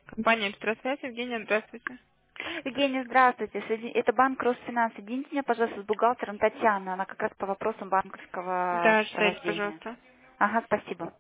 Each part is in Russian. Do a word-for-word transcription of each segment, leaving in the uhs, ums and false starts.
Компания Петросвязь. Евгения, здравствуйте. Евгения, здравствуйте. Соедин- Это банк Росфинанс. Соедините меня, пожалуйста, с бухгалтером Татьяной. Она как раз по вопросам банковского Да, считайте, сопровождения. пожалуйста. Ага, спасибо.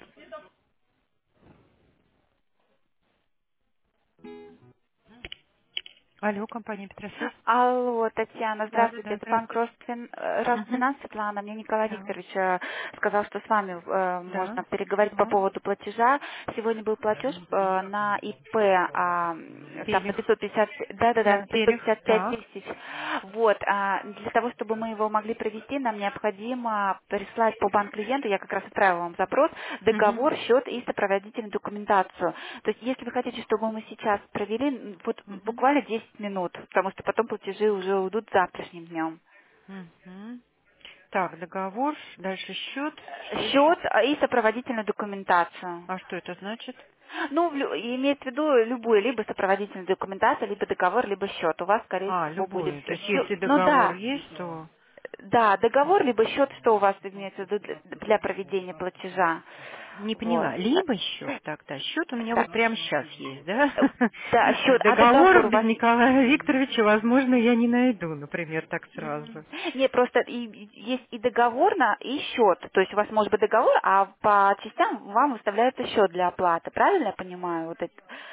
Алло, компания Петросвязь. Алло, Татьяна, Да, да, здравствуйте. да, Это банк здравствуйте. Росфин... э, Угу. Росфинанс, Светлана. Мне Николай Да, Викторович э, сказал, что с вами э, да, можно переговорить по да. поводу платежа. Сегодня был платеж э, на ИП, а, там на Перех. пятьсот пятьдесят, да-да-да, Да, на пятьсот перех. пятьдесят пять Так. тысяч. Вот, а, для того, чтобы мы его могли провести, нам необходимо прислать по банк клиенту, я как раз отправила вам запрос, Угу. договор, счет и сопроводительную документацию. То есть, если вы хотите, чтобы мы сейчас провели, м, вот Угу. буквально десять минут, потому что потом платежи уже уйдут завтрашним днем. Угу. Так, договор, дальше счет. Что еще? Счет а, и сопроводительную документацию. А что это значит? Ну, в лю- имеется в виду любую, либо сопроводительную документацию, либо договор, либо счет. У вас, скорее А, всего, будет любую. То есть счет. если Ну договор да, есть, то... да, договор, либо счет, что у вас имеется в виду для для проведения платежа. Не Вот. поняла. Либо счет тогда. Счет у меня Да, вот прямо сейчас есть, да? да, счет, а договор Договоров у без вас. Николая Викторовича, возможно, я не найду, например, так Мгм. сразу. Не, просто и- и- есть и договор, на, и счет. То есть у вас может быть договор, а по частям вам выставляется счет для оплаты. Правильно я понимаю? Вот это,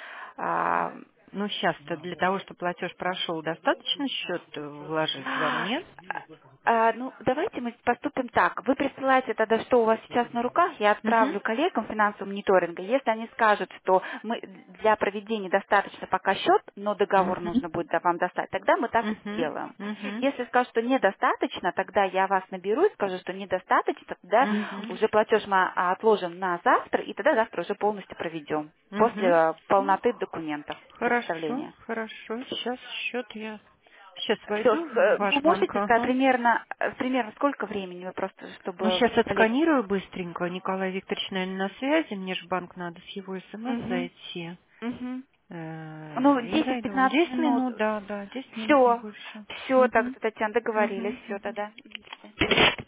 а, Ну, сейчас-то для того, чтобы платеж прошел, достаточно счет э, вложить вам, нет? А, ну, давайте мы поступим так. Вы присылаете тогда, что у вас сейчас на руках, я Угу. отправлю коллегам финансового мониторинга. Если они скажут, что мы для проведения достаточно пока счет, но договор Угу. нужно будет вам достать, тогда мы так и Угу. сделаем. Угу. Если скажут, что недостаточно, тогда я вас наберу и скажу, что недостаточно, тогда Угу. уже платеж мы а, отложим на завтра, и тогда завтра уже полностью проведем. После Угу. э, полноты документов Хорошо, представления. хорошо. Сейчас счет я... Сейчас Все, войду в ваш вы банк, можете сказать ага. примерно, э, примерно сколько времени вы просто, Ну, чтобы сейчас коллеги... отсканирую быстренько. Николай Викторович, наверное, на связи. Мне же в банк надо с его смс Угу, зайти. угу. Ну, Э, И зайду. десять-пятнадцать Десять минут. минут, да, да, десять минут, не Все, больше. все, так, Угу. Татьяна, договорились, Угу. все Угу. тогда. До свидания.